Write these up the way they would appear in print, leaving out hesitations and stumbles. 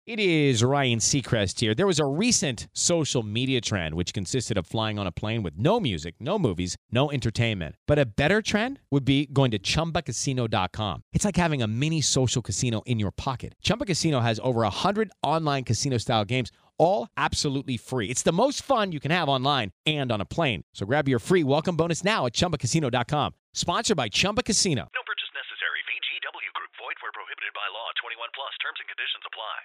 It is Ryan Seacrest here. There was a recent social media trend which consisted of flying on a plane with no music, no movies, no entertainment. But a better trend would be going to ChumbaCasino.com. It's like having a mini social casino in your pocket. Chumba Casino has over 100 online casino-style games, all absolutely free. It's the most fun you can have online and on a plane. So grab your free welcome bonus now at ChumbaCasino.com. Sponsored by Chumba Casino. No purchase necessary. VGW Group. Void where prohibited by law. 21 plus. Terms and conditions apply.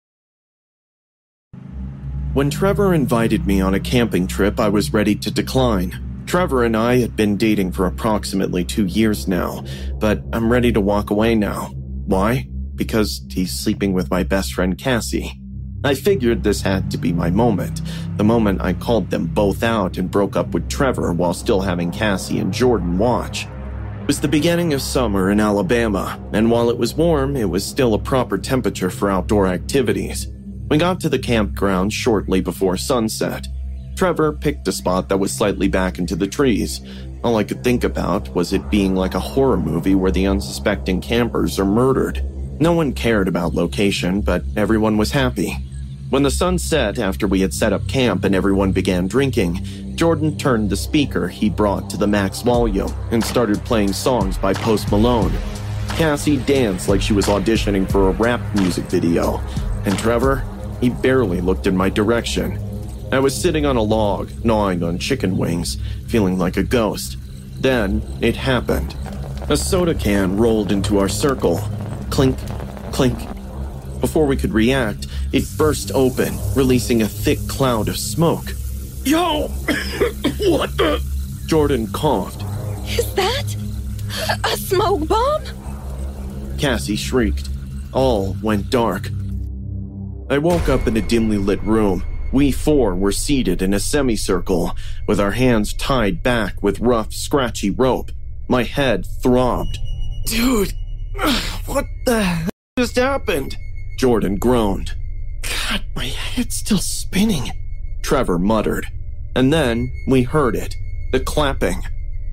When Trevor invited me on a camping trip, I was ready to decline. Trevor and I had been dating for approximately 2 years now, but I'm ready to walk away now. Why? Because he's sleeping with my best friend Cassie. I figured this had to be my moment, the moment I called them both out and broke up with Trevor while still having Cassie and Jordan watch. It was the beginning of summer in Alabama, and while it was warm, it was still a proper temperature for outdoor activities. We got to the campground shortly before sunset. Trevor picked a spot that was slightly back into the trees. All I could think about was it being like a horror movie where the unsuspecting campers are murdered. No one cared about location, but everyone was happy. When the sun set after we had set up camp and everyone began drinking, Jordan turned the speaker he brought to the max volume and started playing songs by Post Malone. Cassie danced like she was auditioning for a rap music video, and Trevor, he barely looked in my direction. I was sitting on a log, gnawing on chicken wings, feeling like a ghost. Then, it happened. A soda can rolled into our circle. Clink, clink. Before we could react, it burst open, releasing a thick cloud of smoke. Yo! What the? Jordan coughed. Is that a smoke bomb? Cassie shrieked. All went dark. I woke up in a dimly lit room. We four were seated in a semicircle, with our hands tied back with rough, scratchy rope. My head throbbed. Dude, what the hell just happened? Jordan groaned. God, my head's still spinning, Trevor muttered. And then we heard it, the clapping.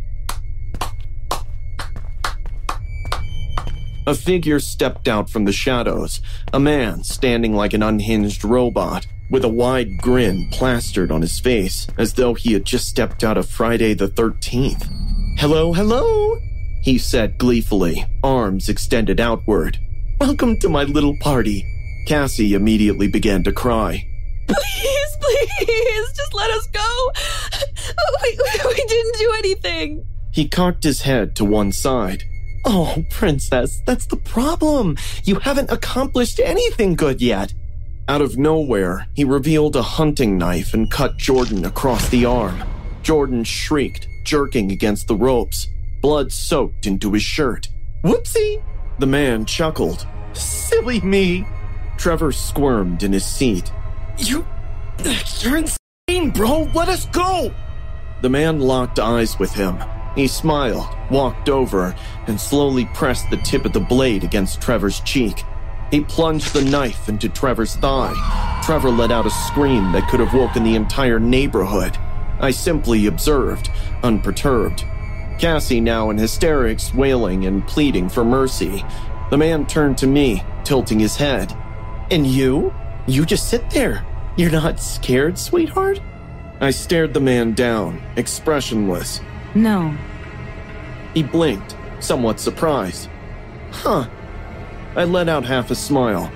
A figure stepped out from the shadows, a man standing like an unhinged robot, with a wide grin plastered on his face, as though he had just stepped out of Friday the 13th. Hello, hello, he said gleefully, arms extended outward. Welcome to my little party. Cassie immediately began to cry. Please, please, just let us go. We didn't do anything. He cocked his head to one side. Oh, princess, that's the problem. You haven't accomplished anything good yet. Out of nowhere, he revealed a hunting knife and cut Jordan across the arm. Jordan shrieked, jerking against the ropes. Blood soaked into his shirt. Whoopsie! The man chuckled. Silly me. Trevor squirmed in his seat. You're insane, bro. Let us go. The man locked eyes with him. He smiled, walked over, and slowly pressed the tip of the blade against Trevor's cheek. He plunged the knife into Trevor's thigh. Trevor let out a scream that could have woken the entire neighborhood. I simply observed, unperturbed. Cassie now in hysterics, wailing and pleading for mercy. The man turned to me, tilting his head. And you? You just sit there. You're not scared, sweetheart? I stared the man down, expressionless. No. He blinked, somewhat surprised. Huh. I let out half a smile.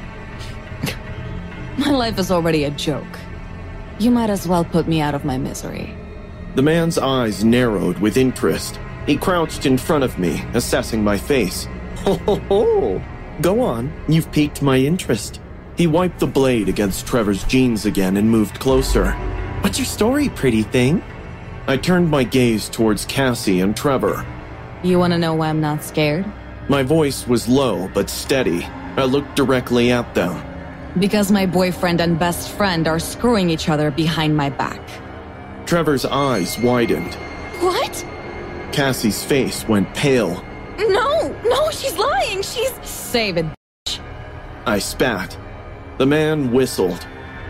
My life is already a joke. You might as well put me out of my misery. The man's eyes narrowed with interest. He crouched in front of me, assessing my face. Ho ho ho! Go on, you've piqued my interest. He wiped the blade against Trevor's jeans again and moved closer. What's your story, pretty thing? I turned my gaze towards Cassie and Trevor. You want to know why I'm not scared? My voice was low but steady. I looked directly at them. Because my boyfriend and best friend are screwing each other behind my back. Trevor's eyes widened. What? Cassie's face went pale. No, she's lying. She's... Save it, bitch. I spat. The man whistled.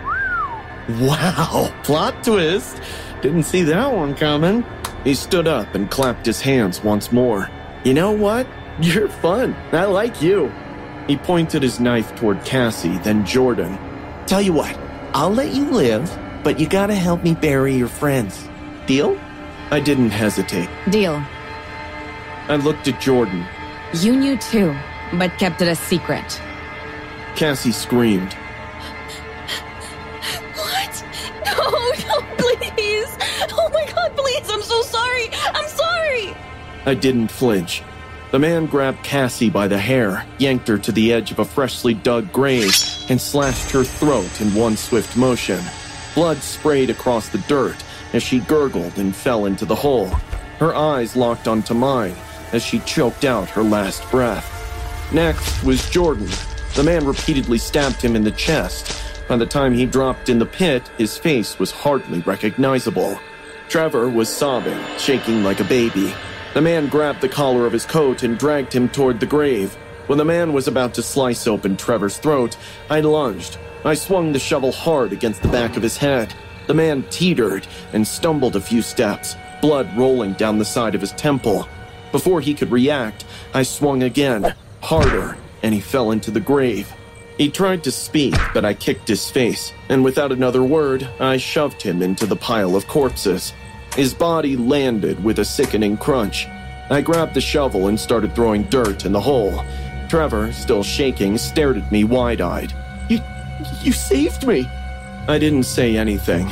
Wow, plot twist. Didn't see that one coming. He stood up and clapped his hands once more. You know what? You're fun. I like you. He pointed his knife toward Cassie, then Jordan. Tell you what, I'll let you live, but you gotta help me bury your friends. Deal? I didn't hesitate. Deal. I looked at Jordan. You knew too, but kept it a secret. Cassie screamed. What? No, please. Oh my God, please, I'm so sorry. I'm sorry. I didn't flinch. The man grabbed Cassie by the hair, yanked her to the edge of a freshly dug grave, and slashed her throat in one swift motion. Blood sprayed across the dirt as she gurgled and fell into the hole. Her eyes locked onto mine as she choked out her last breath. Next was Jordan. The man repeatedly stabbed him in the chest. By the time he dropped in the pit, his face was hardly recognizable. Trevor was sobbing, shaking like a baby. The man grabbed the collar of his coat and dragged him toward the grave. When the man was about to slice open Trevor's throat, I lunged. I swung the shovel hard against the back of his head. The man teetered and stumbled a few steps, blood rolling down the side of his temple. Before he could react, I swung again, harder, and he fell into the grave. He tried to speak, but I kicked his face, and without another word, I shoved him into the pile of corpses. His body landed with a sickening crunch. I grabbed the shovel and started throwing dirt in the hole. Trevor, still shaking, stared at me wide-eyed. You saved me. I didn't say anything.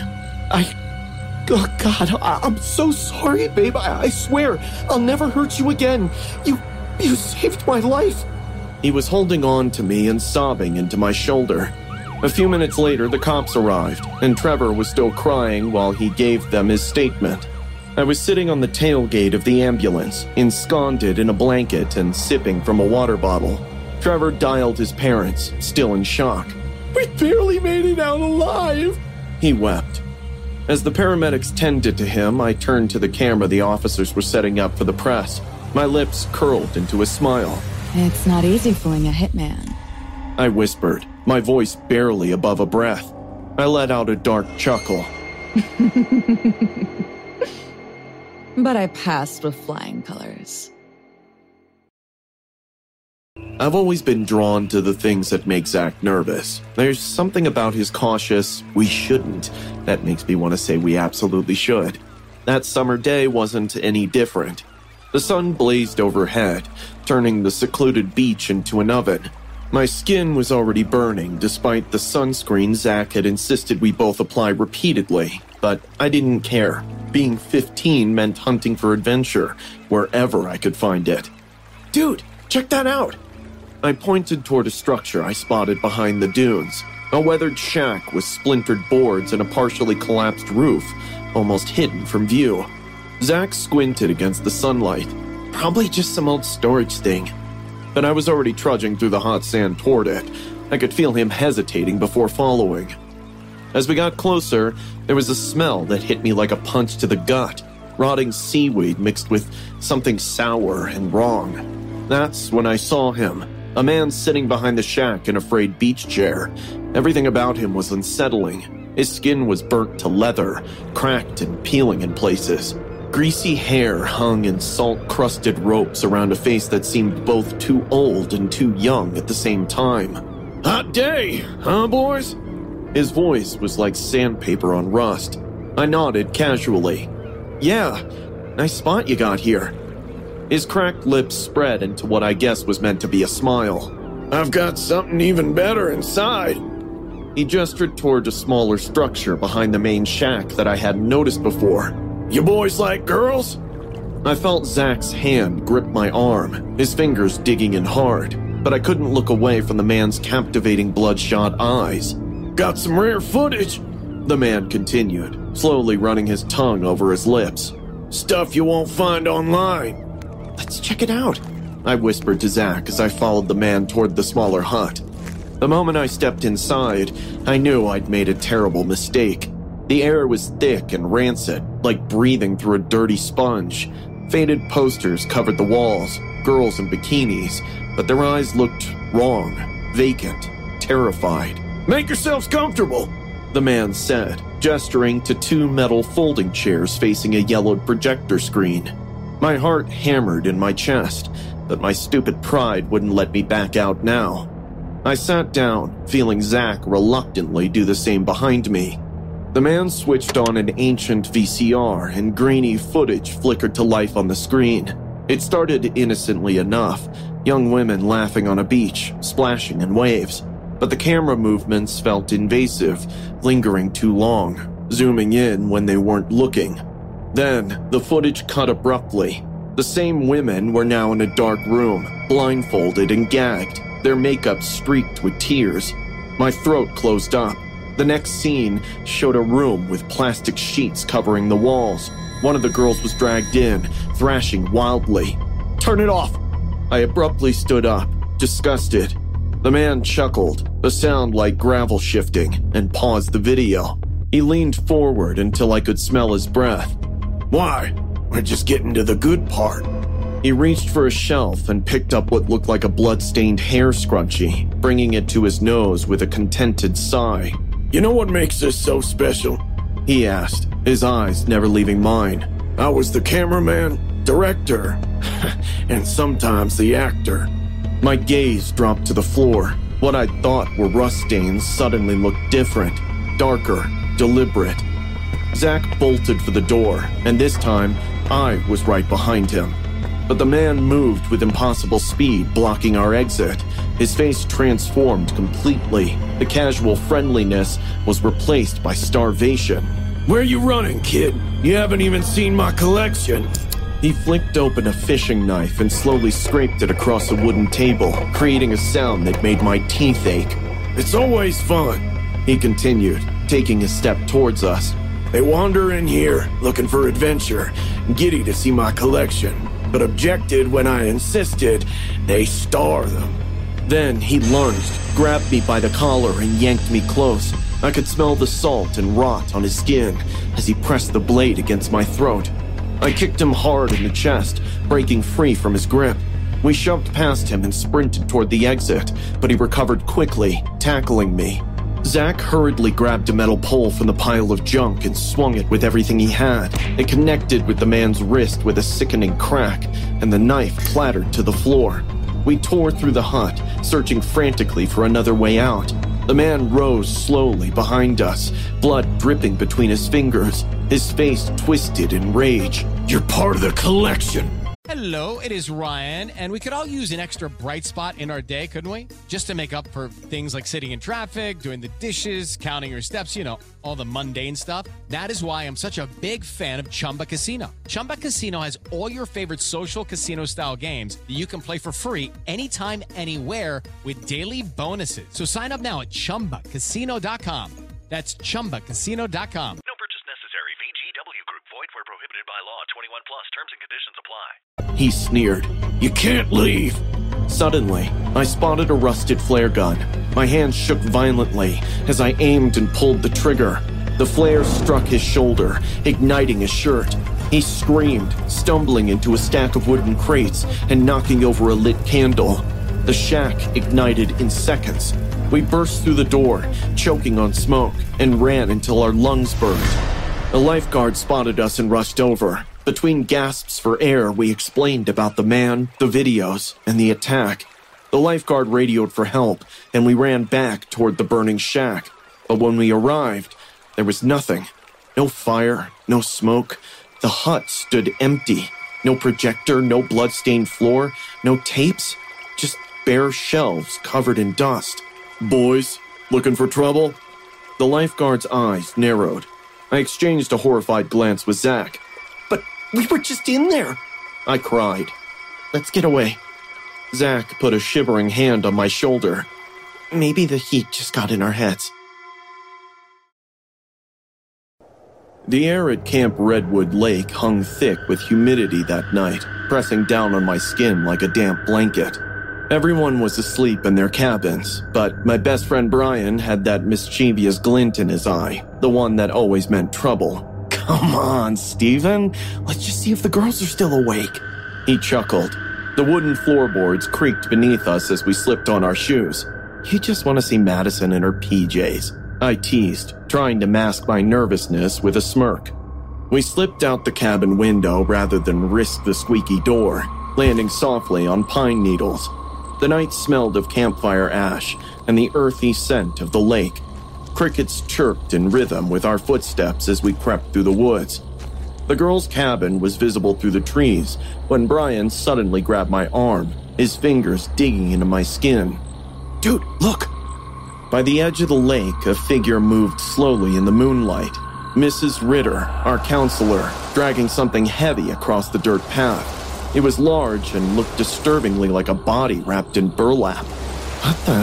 Oh God, I'm so sorry, babe. I swear, I'll never hurt you again. You saved my life. He was holding on to me and sobbing into my shoulder. A few minutes later, the cops arrived, and Trevor was still crying while he gave them his statement. I was sitting on the tailgate of the ambulance, ensconced in a blanket and sipping from a water bottle. Trevor dialed his parents, still in shock. We barely made it out alive, he wept. As the paramedics tended to him, I turned to the camera the officers were setting up for the press. My lips curled into a smile. It's not easy fooling a hitman, I whispered, my voice barely above a breath. I let out a dark chuckle. But I passed with flying colors. I've always been drawn to the things that make Zach nervous. There's something about his cautious, we shouldn't, that makes me want to say we absolutely should. That summer day wasn't any different. The sun blazed overhead, turning the secluded beach into an oven. My skin was already burning, despite the sunscreen Zach had insisted we both apply repeatedly, but I didn't care. Being 15 meant hunting for adventure, wherever I could find it. Dude, check that out! I pointed toward a structure I spotted behind the dunes. A weathered shack with splintered boards and a partially collapsed roof, almost hidden from view. Zach squinted against the sunlight. Probably just some old storage thing. But I was already trudging through the hot sand toward it. I could feel him hesitating before following. As we got closer, there was a smell that hit me like a punch to the gut. Rotting seaweed mixed with something sour and wrong. That's when I saw him. A man sitting behind the shack in a frayed beach chair. Everything about him was unsettling. His skin was burnt to leather, cracked and peeling in places. Greasy hair hung in salt-crusted ropes around a face that seemed both too old and too young at the same time. Hot day, huh, boys? His voice was like sandpaper on rust. I nodded casually. Yeah, nice spot you got here. His cracked lips spread into what I guess was meant to be a smile. I've got something even better inside. He gestured toward a smaller structure behind the main shack that I hadn't noticed before. You boys like girls? I felt Zach's hand grip my arm, his fingers digging in hard, but I couldn't look away from the man's captivating bloodshot eyes. Got some rare footage, the man continued, slowly running his tongue over his lips. Stuff you won't find online. Let's check it out, I whispered to Zach as I followed the man toward the smaller hut. The moment I stepped inside, I knew I'd made a terrible mistake. The air was thick and rancid, like breathing through a dirty sponge. Faded posters covered the walls, girls in bikinis, but their eyes looked wrong, vacant, terrified. Make yourselves comfortable, the man said, gesturing to two metal folding chairs facing a yellowed projector screen. My heart hammered in my chest, but my stupid pride wouldn't let me back out now. I sat down, feeling Zach reluctantly do the same behind me. The man switched on an ancient VCR and grainy footage flickered to life on the screen. It started innocently enough, young women laughing on a beach, splashing in waves. But the camera movements felt invasive, lingering too long, zooming in when they weren't looking. Then, the footage cut abruptly. The same women were now in a dark room, blindfolded and gagged, their makeup streaked with tears. My throat closed up. The next scene showed a room with plastic sheets covering the walls. One of the girls was dragged in, thrashing wildly. "Turn it off!" I abruptly stood up, disgusted. The man chuckled, a sound like gravel shifting, and paused the video. He leaned forward until I could smell his breath. "Why? We're just getting to the good part." He reached for a shelf and picked up what looked like a blood-stained hair scrunchie, bringing it to his nose with a contented sigh. "You know what makes this so special?" he asked, his eyes never leaving mine. "I was the cameraman, director, and sometimes the actor." My gaze dropped to the floor. What I thought were rust stains suddenly looked different, darker, deliberate. Zach bolted for the door, and this time, I was right behind him. But the man moved with impossible speed, blocking our exit. His face transformed completely. The casual friendliness was replaced by starvation. "Where you running, kid? You haven't even seen my collection." He flicked open a fishing knife and slowly scraped it across a wooden table, creating a sound that made my teeth ache. "It's always fun," he continued, taking a step towards us. "They wander in here, looking for adventure, giddy to see my collection, but objected when I insisted they starve them." Then he lunged, grabbed me by the collar and yanked me close. I could smell the salt and rot on his skin as he pressed the blade against my throat. I kicked him hard in the chest, breaking free from his grip. We shoved past him and sprinted toward the exit, but he recovered quickly, tackling me. Zach hurriedly grabbed a metal pole from the pile of junk and swung it with everything he had. It connected with the man's wrist with a sickening crack, and the knife clattered to the floor. We tore through the hut, searching frantically for another way out. The man rose slowly behind us, blood dripping between his fingers, his face twisted in rage. "You're part of the collection." Hello, it is Ryan, and we could all use an extra bright spot in our day, couldn't we? Just to make up for things like sitting in traffic, doing the dishes, counting your steps, all the mundane stuff. That is why I'm such a big fan of Chumba Casino. Chumba Casino has all your favorite social casino-style games that you can play for free anytime, anywhere with daily bonuses. So sign up now at ChumbaCasino.com. That's ChumbaCasino.com. No purchase necessary. VGW Group. Void where prohibited by law. 21 plus. Terms and conditions apply. He sneered. "You can't leave." Suddenly, I spotted a rusted flare gun. My hand shook violently as I aimed and pulled the trigger. The flare struck his shoulder, igniting his shirt. He screamed, stumbling into a stack of wooden crates and knocking over a lit candle. The shack ignited in seconds. We burst through the door, choking on smoke, and ran until our lungs burned. A lifeguard spotted us and rushed over. Between gasps for air, we explained about the man, the videos, and the attack. The lifeguard radioed for help, and we ran back toward the burning shack. But when we arrived, there was nothing. No fire, no smoke. The hut stood empty. No projector, no blood-stained floor, no tapes. Just bare shelves covered in dust. "Boys, looking for trouble?" The lifeguard's eyes narrowed. I exchanged a horrified glance with Zach. "But we were just in there," I cried. "Let's get away." Zach put a shivering hand on my shoulder. "Maybe the heat just got in our heads." The air at Camp Redwood Lake hung thick with humidity that night, pressing down on my skin like a damp blanket. Everyone was asleep in their cabins, but my best friend Brian had that mischievous glint in his eye, the one that always meant trouble. "Come on, Steven. Let's just see if the girls are still awake." He chuckled. The wooden floorboards creaked beneath us as we slipped on our shoes. "You just want to see Madison in her PJs," I teased, trying to mask my nervousness with a smirk. We slipped out the cabin window rather than risk the squeaky door. landing softly on pine needles. The night smelled of campfire ash and the earthy scent of the lake. Crickets chirped in rhythm with our footsteps as we crept through the woods. The girl's cabin was visible through the trees when Brian suddenly grabbed my arm, his fingers digging into my skin. "Dude, look!" By the edge of the lake, a figure moved slowly in the moonlight. Mrs. Ritter, our counselor, dragging something heavy across the dirt path. It was large and looked disturbingly like a body wrapped in burlap. "What the?"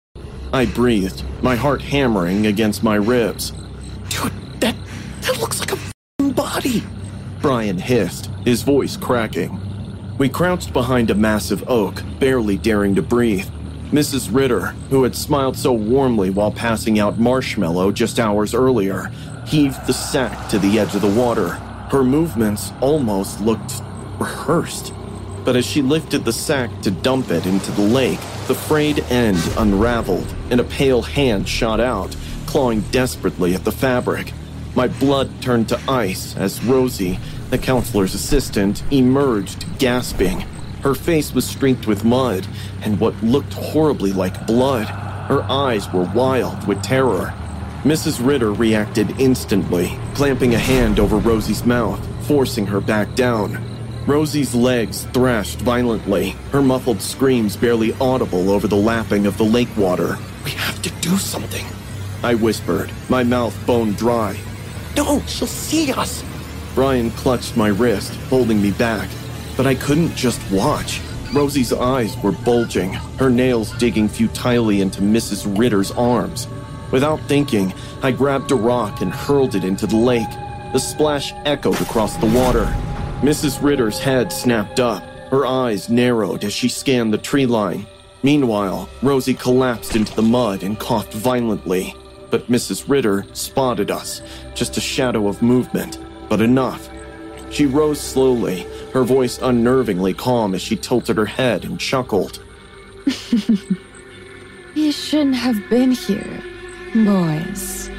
I breathed, my heart hammering against my ribs. "Dude, that looks like a f***ing body," Brian hissed, his voice cracking. We crouched behind a massive oak, barely daring to breathe. Mrs. Ritter, who had smiled so warmly while passing out marshmallow just hours earlier, heaved the sack to the edge of the water. Her movements almost looked rehearsed. But as she lifted the sack to dump it into the lake, the frayed end unraveled and a pale hand shot out, clawing desperately at the fabric. My blood turned to ice as Rosie, the counselor's assistant, emerged, gasping. Her face was streaked with mud and what looked horribly like blood. Her eyes were wild with terror. Mrs. Ritter reacted instantly, clamping a hand over Rosie's mouth, forcing her back down. Rosie's legs thrashed violently, her muffled screams barely audible over the lapping of the lake water. "We have to do something," I whispered, my mouth bone dry. "No, she'll see us." Brian clutched my wrist, holding me back, but I couldn't just watch. Rosie's eyes were bulging, her nails digging futilely into Mrs. Ritter's arms. Without thinking, I grabbed a rock and hurled it into the lake. The splash echoed across the water. Mrs. Ritter's head snapped up, her eyes narrowed as she scanned the tree line. Meanwhile, Rosie collapsed into the mud and coughed violently. But Mrs. Ritter spotted us, just a shadow of movement, but enough. She rose slowly, her voice unnervingly calm as she tilted her head and chuckled. You shouldn't have been here, boys.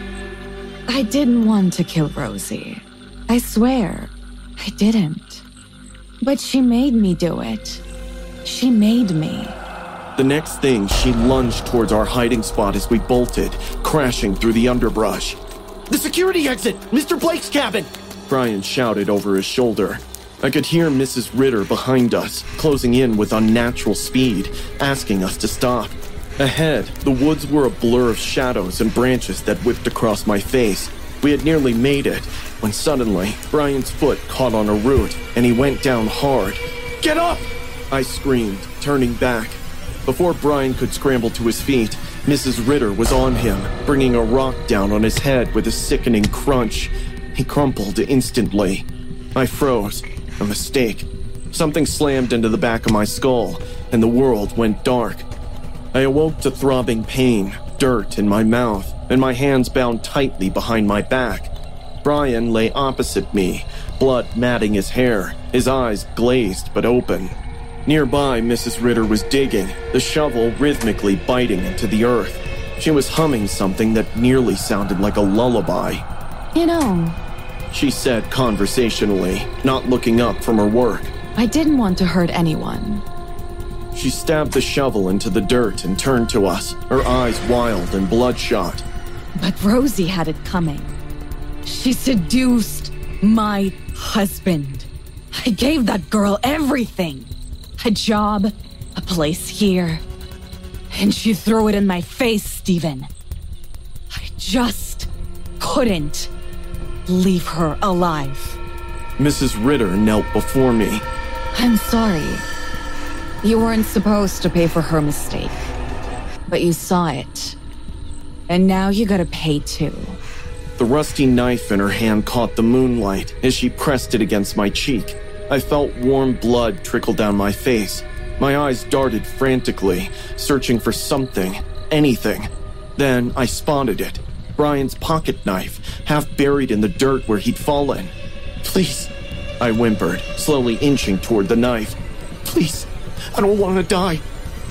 I didn't want to kill Rosie. I swear, I didn't. But she made me do it. She made me. The next thing, she lunged towards our hiding spot as we bolted, crashing through the underbrush. "The security exit! Mr. Blake's cabin!" Brian shouted over his shoulder. I could hear Mrs. Ritter behind us, closing in with unnatural speed, asking us to stop. Ahead, the woods were a blur of shadows and branches that whipped across my face. We had nearly made it, when suddenly, Brian's foot caught on a root, and he went down hard. "Get up!" I screamed, turning back. Before Brian could scramble to his feet, Mrs. Ritter was on him, bringing a rock down on his head with a sickening crunch. He crumpled instantly. I froze. A mistake. Something slammed into the back of my skull, and the world went dark. I awoke to throbbing pain, dirt in my mouth, and my hands bound tightly behind my back. Brian lay opposite me, blood matting his hair, his eyes glazed but open. Nearby, Mrs. Ritter was digging, the shovel rhythmically biting into the earth. She was humming something that nearly sounded like a lullaby. You know, She said conversationally, not looking up from her work. I didn't want to hurt anyone. She stabbed the shovel into the dirt and turned to us, her eyes wild and bloodshot. But Rosie had it coming. She seduced my husband. I gave that girl everything. A job, a place here. And she threw it in my face, Stephen. I just couldn't leave her alive. Mrs. Ritter knelt before me. I'm sorry. You weren't supposed to pay for her mistake. But you saw it. And now you gotta pay too. The rusty knife in her hand caught the moonlight as she pressed it against my cheek. I felt warm blood trickle down my face. My eyes darted frantically, searching for something, anything. Then I spotted it. Brian's pocket knife, half buried in the dirt where he'd fallen. "Please," I whimpered, slowly inching toward the knife. "Please, I don't want to die."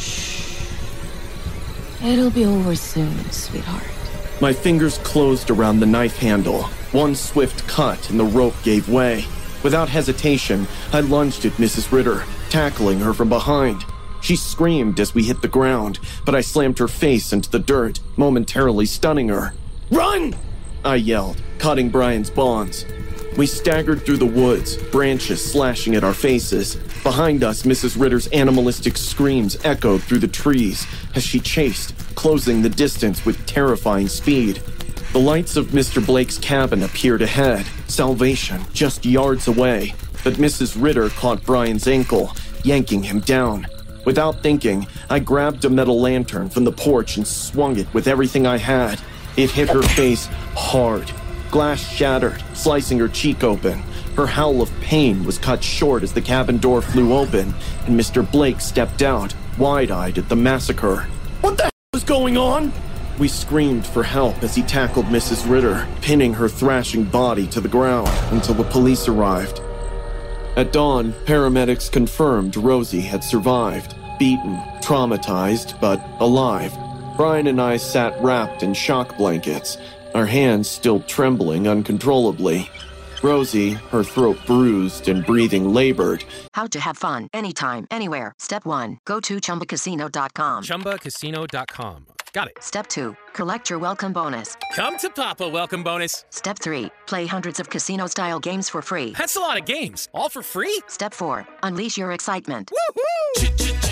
It'll be over soon, sweetheart. My fingers closed around the knife handle. One swift cut and the rope gave way. Without hesitation, I lunged at Mrs. Ritter. tackling her from behind. She screamed as we hit the ground, but I slammed her face into the dirt, momentarily stunning her. "Run!" I yelled, cutting Brian's bonds. We staggered through the woods, branches slashing at our faces. Behind us, Mrs. Ritter's animalistic screams echoed through the trees as she chased, closing the distance with terrifying speed. The lights of Mr. Blake's cabin appeared ahead, salvation just yards away, but Mrs. Ritter caught Brian's ankle, yanking him down. Without thinking, I grabbed a metal lantern from the porch and swung it with everything I had. It hit her face hard. Glass shattered, slicing her cheek open. Her howl of pain was cut short as the cabin door flew open, and Mr. Blake stepped out, wide-eyed at the massacre. "What the hell is going on?" We screamed for help as he tackled Mrs. Ritter, pinning her thrashing body to the ground until the police arrived. At dawn, paramedics confirmed Rosie had survived, beaten, traumatized, but alive. Brian and I sat wrapped in shock blankets, our hands still trembling uncontrollably. Rosie, her throat bruised and breathing labored. How to have fun anytime, anywhere. Step 1, go to ChumbaCasino.com. ChumbaCasino.com. Got it. Step 2, collect your welcome bonus. Come to Papa welcome bonus. Step 3, play hundreds of casino-style games for free. That's a lot of games, all for free? Step 4, unleash your excitement. Woohoo!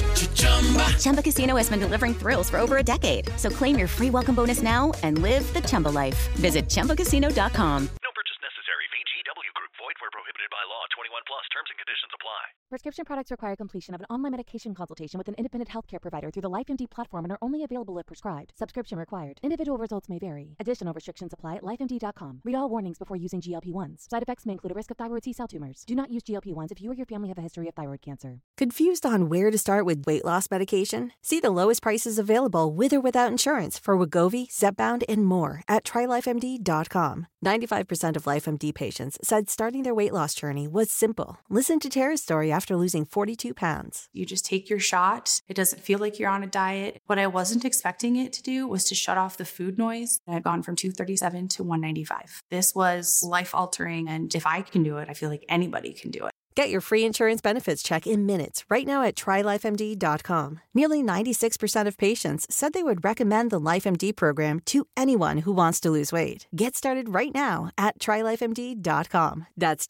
Chumba Casino has been delivering thrills for over a decade. So claim your free welcome bonus now and live the Chumba life. Visit ChumbaCasino.com. No purchase necessary. VGW Group. Void where prohibited by law. 21 plus. Terms and conditions apply. Prescription products require completion of an online medication consultation with an independent healthcare provider through the LifeMD platform and are only available if prescribed. Subscription required. Individual results may vary. Additional restrictions apply at lifemd.com. Read all warnings before using GLP-1s. Side effects may include a risk of thyroid C-cell tumors. Do not use GLP-1s if you or your family have a history of thyroid cancer. Confused on where to start with weight loss medication? See the lowest prices available with or without insurance for Wegovy, Zepbound, and more at TryLifeMD.com. 95% of LifeMD patients said starting their weight loss journey was simple. Listen to Tara's story after losing 42 pounds. You just take your shot. It doesn't feel like you're on a diet. What I wasn't expecting it to do was to shut off the food noise. I had gone from 237 to 195. This was life-altering, and if I can do it, I feel like anybody can do it. Get your free insurance benefits check in minutes right now at TryLifeMD.com. Nearly 96% of patients said they would recommend the LifeMD program to anyone who wants to lose weight. Get started right now at TryLifeMD.com. That's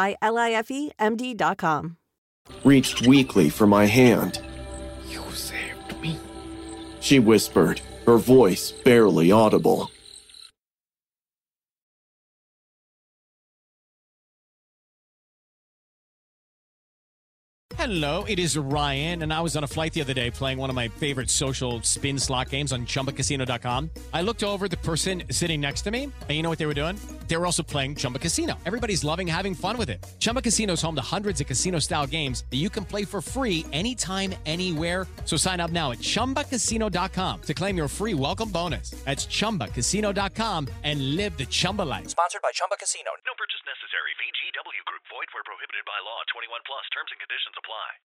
TryLifeMD.com. Reached weakly for my hand. You saved me. She whispered, her voice barely audible. Hello, it is Ryan, and I was on a flight the other day playing one of my favorite social spin slot games on ChumbaCasino.com. I looked over at the person sitting next to me, and you know what they were doing? They were also playing Chumba Casino. Everybody's loving having fun with it. Chumba Casino is home to hundreds of casino-style games that you can play for free anytime, anywhere. So sign up now at ChumbaCasino.com to claim your free welcome bonus. That's ChumbaCasino.com and live the Chumba life. Sponsored by Chumba Casino. No purchase necessary. VGW Group. Void where prohibited by law. 21 plus. Terms and conditions apply.